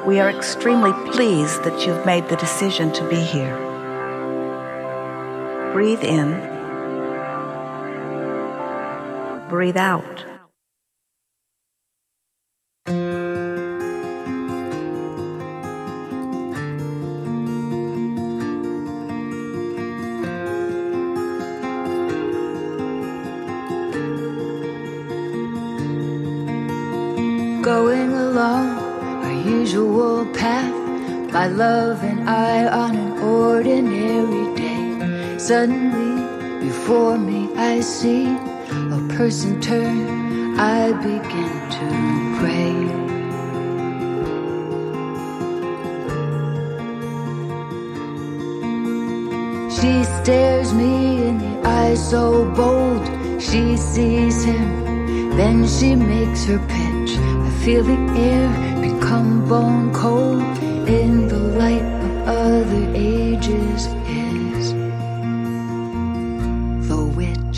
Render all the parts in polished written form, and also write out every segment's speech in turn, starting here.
We are extremely pleased that you've made the decision to be here. Breathe in. Breathe out. Going along our usual path, my love and I on an ordinary day. Suddenly, before me I see a person turn, I begin to pray. She stares me in the eye so bold, she sees him, then she makes her pitch. I feel the air become bone cold in the light of other ages is the witch.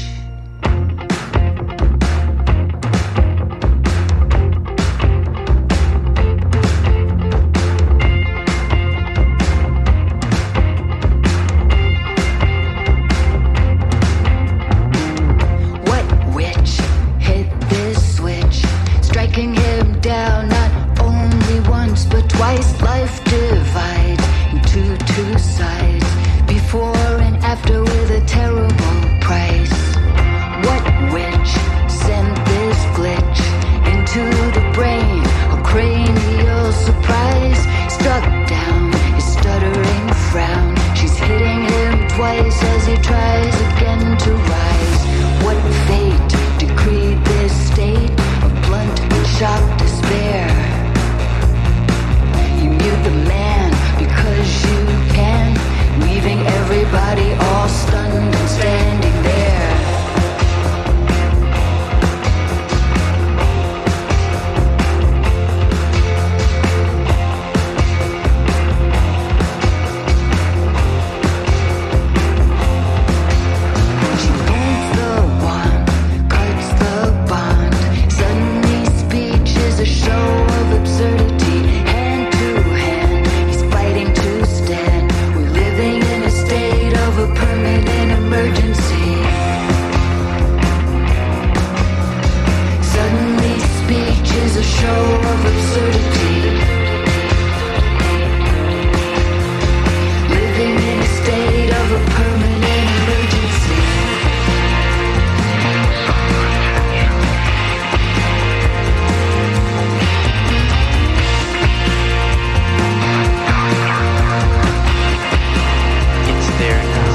What witch hit this switch, striking him down not only once but twice? Life divides into two sides, before and after, with a terrible price. What witch sent this glitch into the brain? A cranial surprise, struck down his stuttering frown. She's hitting him twice as he tries again to rise. What fate decreed this state of blunt and shocked despair? You mute the man because you can, leaving everybody all stunned and standing there. She pulls the wand, cuts the bond. Suddenly speech is a show of absurdity. Hand to hand, he's fighting to stand. We're living in a state of a permanent emergency. Suddenly speech is a show of absurdity. Living in a state of a permanent emergency. It's there now.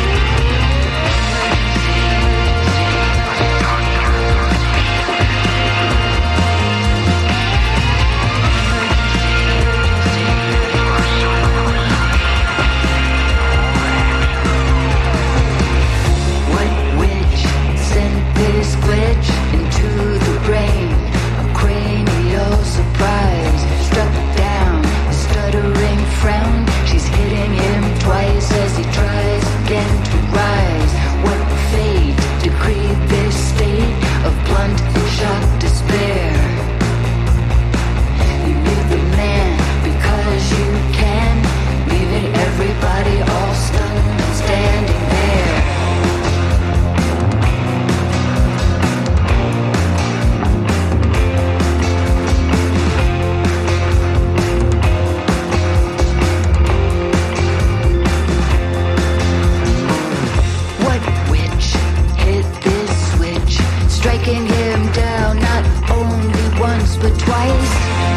What witch sent this glitch into the brain? A cranial surprise, struck down a stuttering frown. She's hitting him twice as he tries again to rise. What fate decreed this state of blunt and shocked despair? You mute the man because you can, leaving everybody all stunned and standing there. What witch hit this switch, striking him down not only once but twice?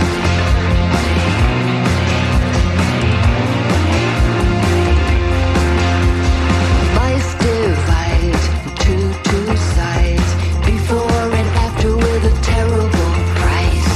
Life divides into two sides, before and after, with a terrible price.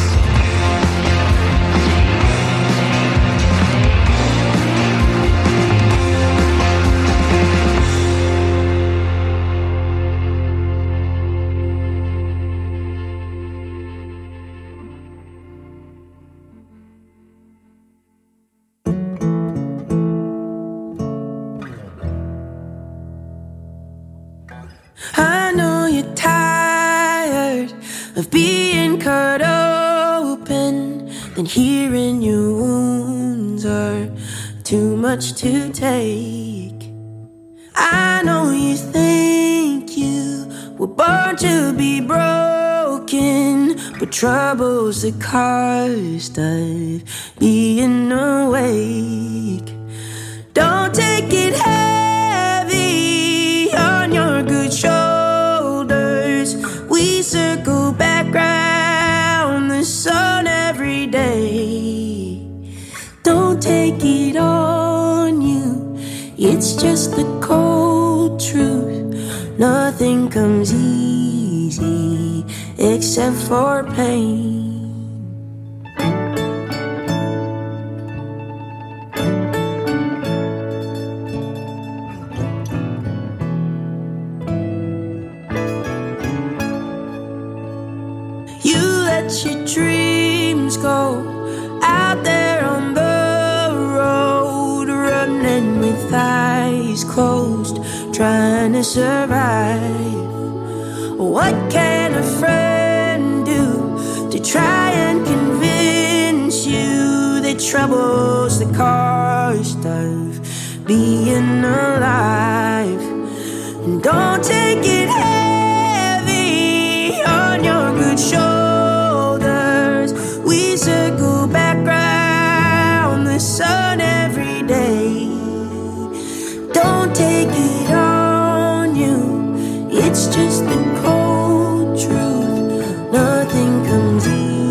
I know you're tired of being cut open, then hearing your wounds are too much to take. I know you think you were born to be broken, but trouble's the cost of being awake. Don't take it heavy on your good shoulders. We circle back round the sun every day. Don't take it on you, it's just the cold truth. Nothing comes easy except for pain. Your dreams go out there on the road, running with eyes closed, trying to survive. What can a friend do to try and convince you that trouble's the cost of being alive? And don't take it heavy on your good shoulders. We circle back round the sun every day. Don't take it on you, it's just the cold truth. Nothing comes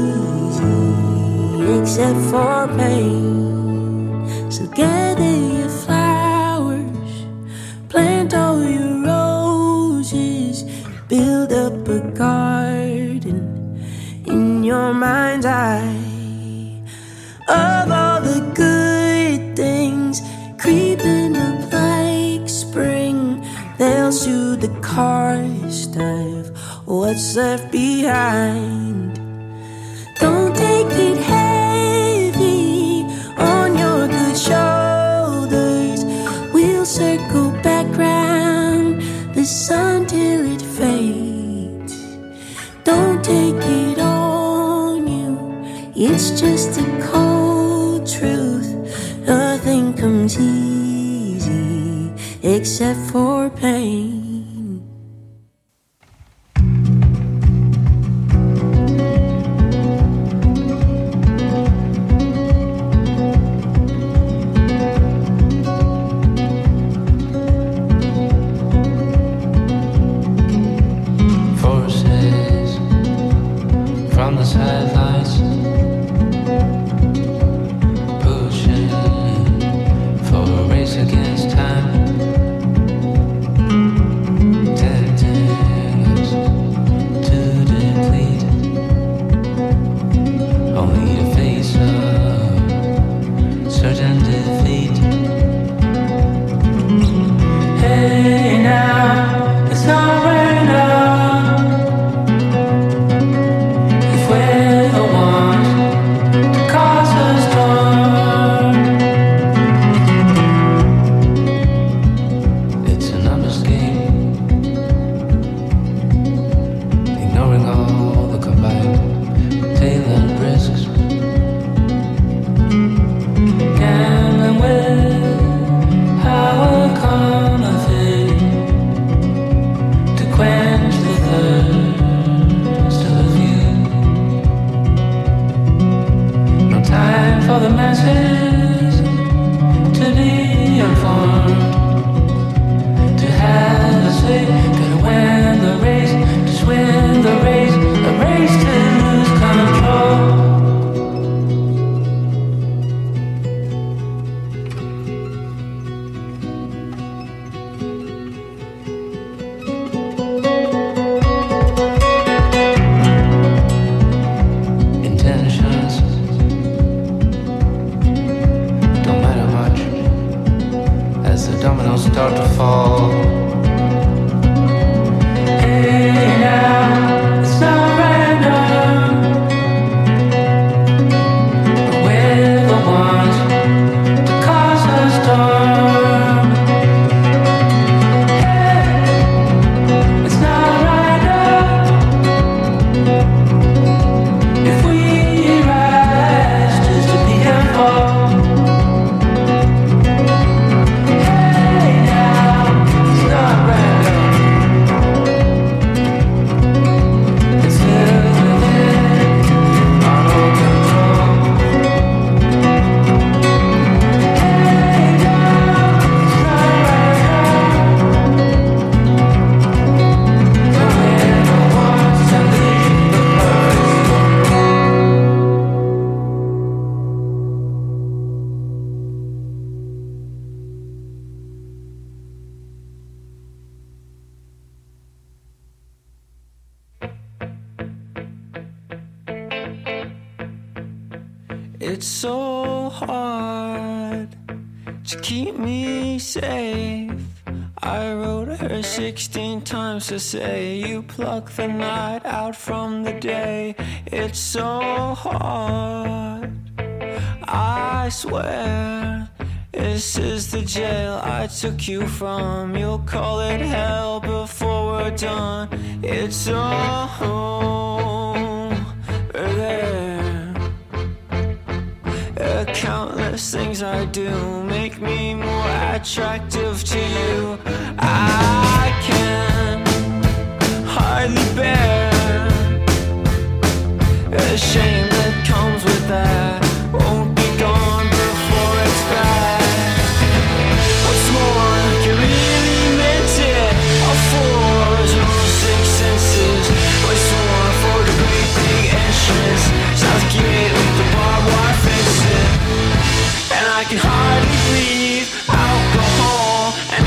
easy except for pain. So gather your flowers, plant all your roses, build up a garden in your mind's eye of all the good things creeping up like spring. They'll soothe the cost of what's left behind. Don't take it heavy on your good shoulders. We'll circle back round the sun till it fades. Don't take it on you, it's just a cold truth. Nothing comes easy except for pain. From the sidelines, pushing for a race against time, tempting us to deplete, only to face a certain defeat. Hey now, it's alright now. Well, It's so hard to keep me safe. I wrote her 16 times to say you pluck the night out from the day. It's so hard, I swear. This is the jail I took you from. You'll call it hell before we're done. It's all there. Countless things I do make me more attractive to you. I can hardly bear the shame that comes with that. Won't be gone before it's back. What's more, you really meant it. All fours and all six senses. What's more for the great big entrance? South gate with the barbed wire fences. And I can hardly breathe alcohol and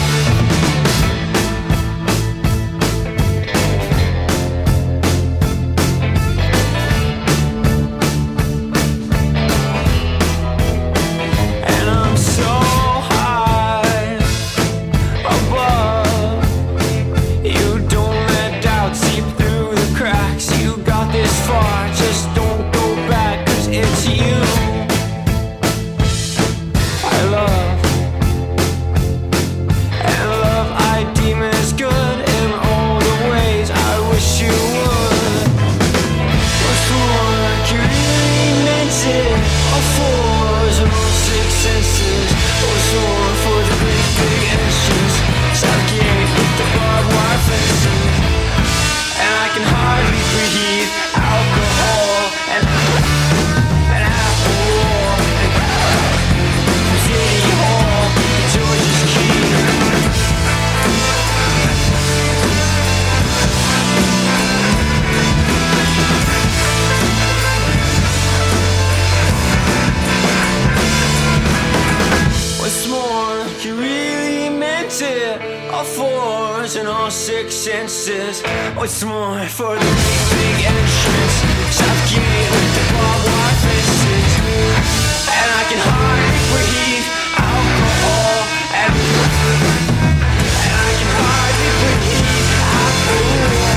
I'm so high above. You don't let doubt seep through the cracks. You got this far, just don't go back, 'cause it's you I love, and love I deem as good in all the ways I wish you would. What's more, you really meant it. All fours and all six senses. What's more for the great big entrance? South gate with the barbed wire fences. And I can hardly breathe alcohol and apple and City Hall, George's Key. What's more, you really meant it. All fours and all six senses. What's more for the big, big entrance? South gate with the barbed wire fences. And I can hardly breathe alcohol and I can hardly breathe alcohol.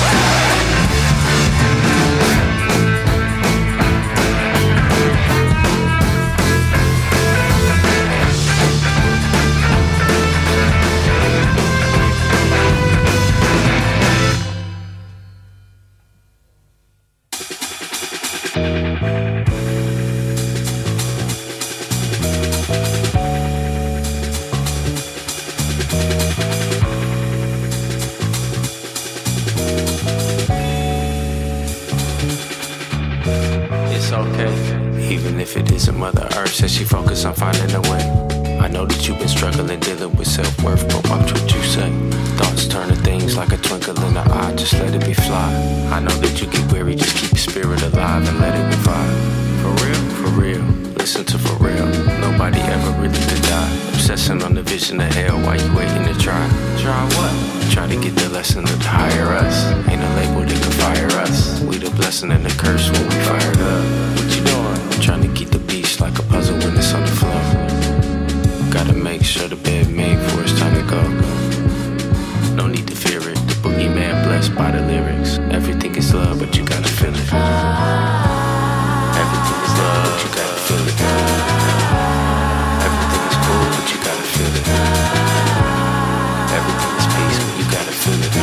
It's okay, even if it isn't Mother Earth. Says she focused on finding a way. I know that you've been struggling, dealing with self-worth, but watch what you say. Thoughts turn to things like a twinkle in the eye, just let it be fly. I know that you get weary, just keep your spirit alive and let it revive. For real, listen to for real. Nobody ever really could die. Obsessing on the vision of hell while you waiting to try. Try what? Try to get the lesson of the higher us. Ain't a label that can fire us. We the blessing and the curse when we fired up. What you doing? Trying to keep the beast like a puzzle when it's on the floor. Gotta make sure the bed made for it's time to go. No need to fear it. The boogeyman blessed by the lyrics. Everything is love, but you gotta feel it. Everything is love, but you gotta feel it. Everything is cool, but you gotta feel it. Everything is peace, but you gotta feel it.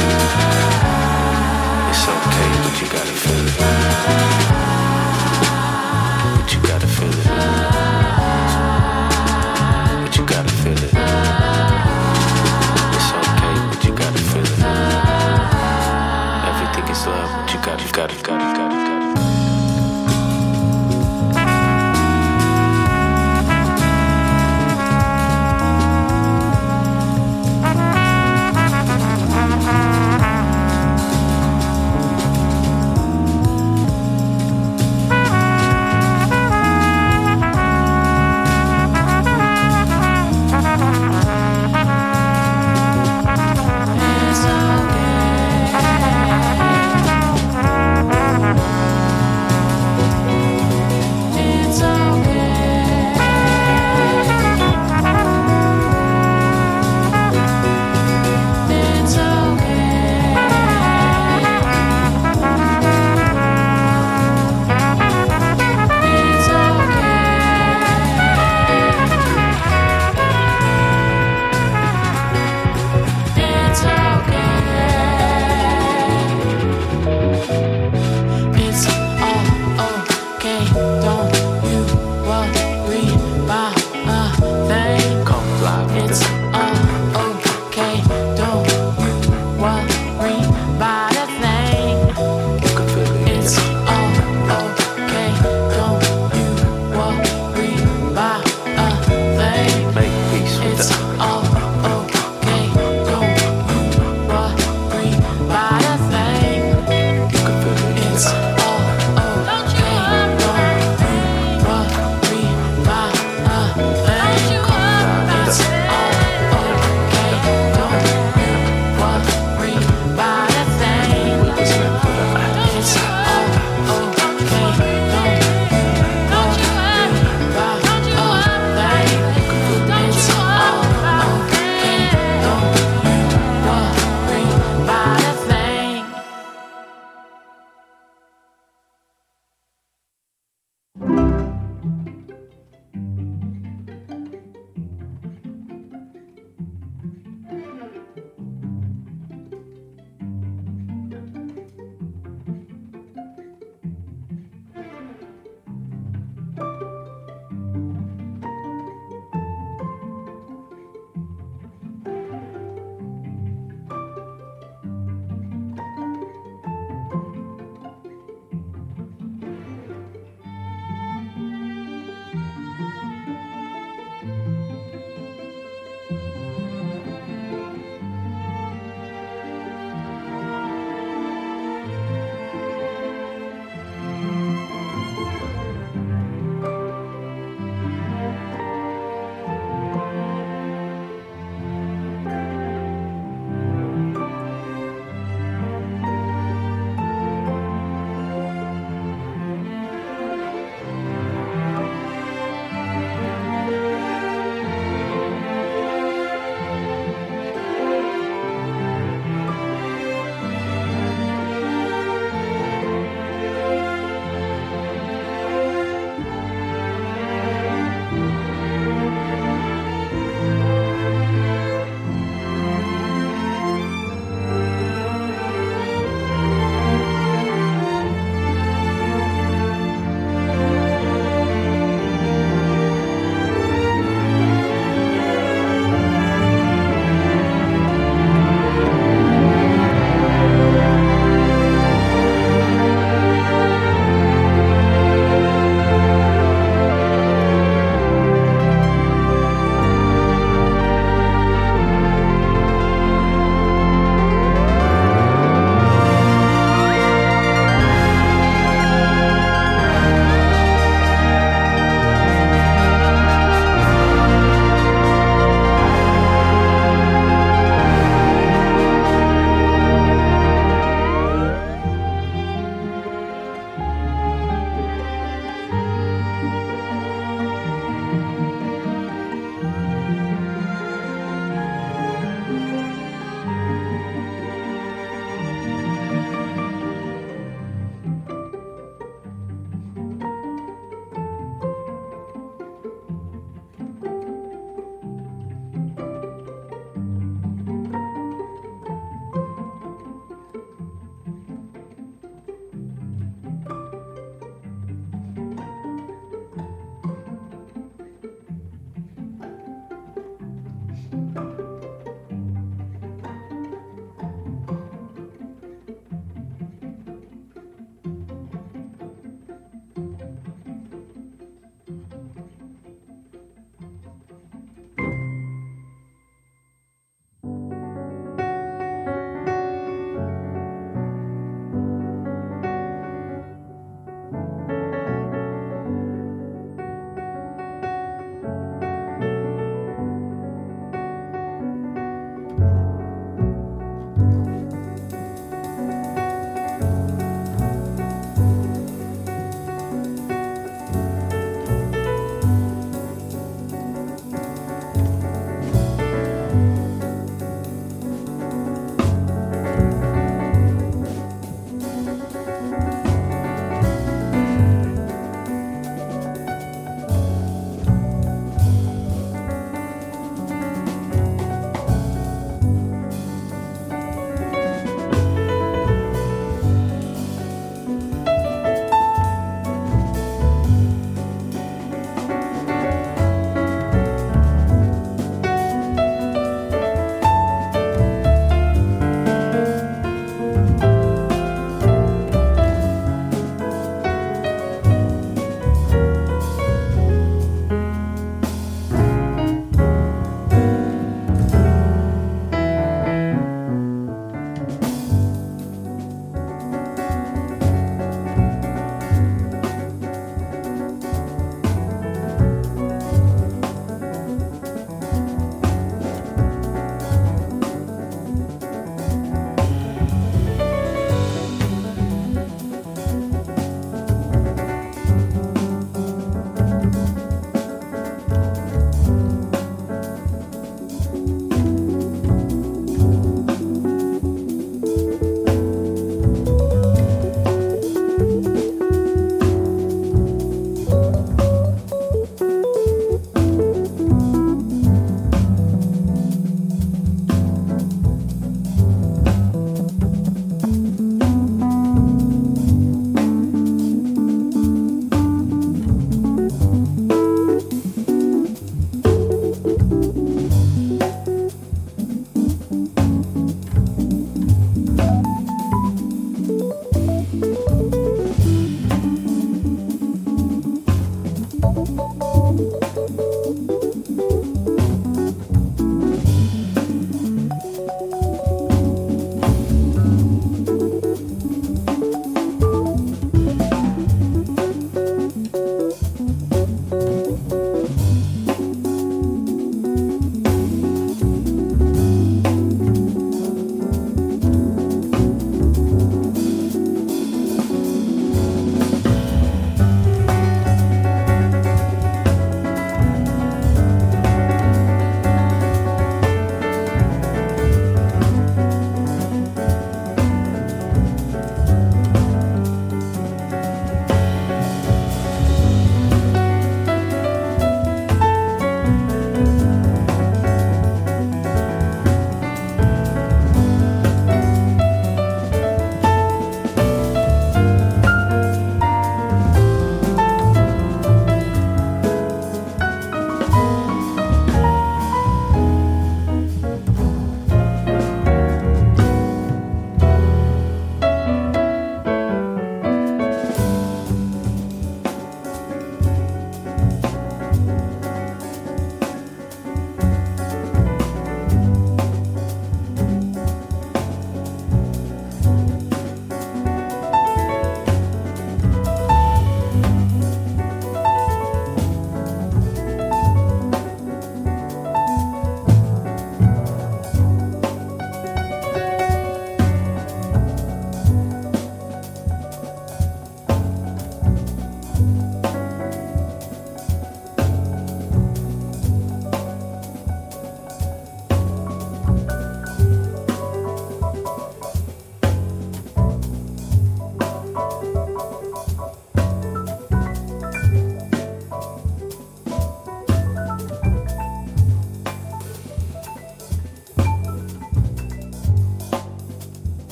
It's okay, but you gotta feel it. But you gotta feel it. But you gotta feel it. It's okay, but you gotta feel it. Everything is love, but you gotta.